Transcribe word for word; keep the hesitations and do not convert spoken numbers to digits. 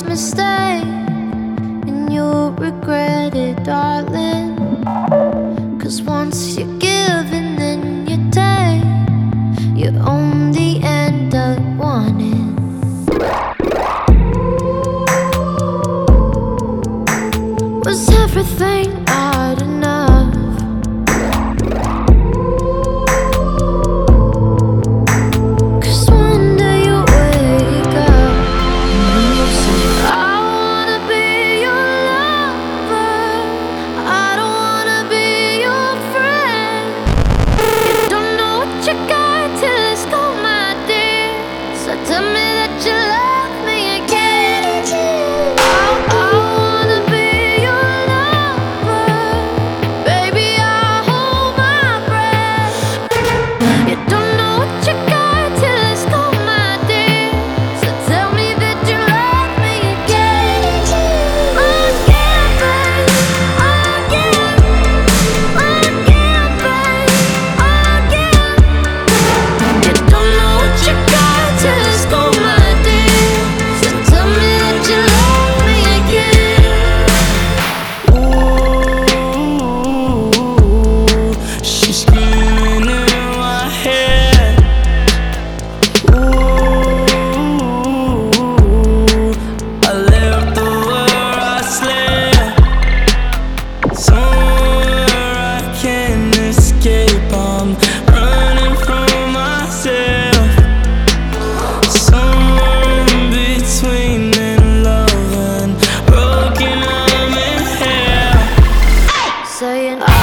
first mistake, and you'll regret it, darling. Cause once you give and then you take, you only end up wanting. Was everything not enough? Cause one day you wake up and you say, I wanna be your lover, I don't wanna be your friend. You don't know what you got till it's gone, my dear. So tell me that you love me again. I, I wanna be your lover, baby, I hold my breath. You don't know what you got till it's gone, my dear. So tell me that you love me again. Again, babe, again, again, babe, again. You don't know what you got till it's gone, my dear. So tell me that you love me again. Ooh, she's screaming in my head. Ooh, I left the where I slept, somewhere I can't escape. I'm running from myself, somewhere in between in love and broken. I'm in hell. Saying I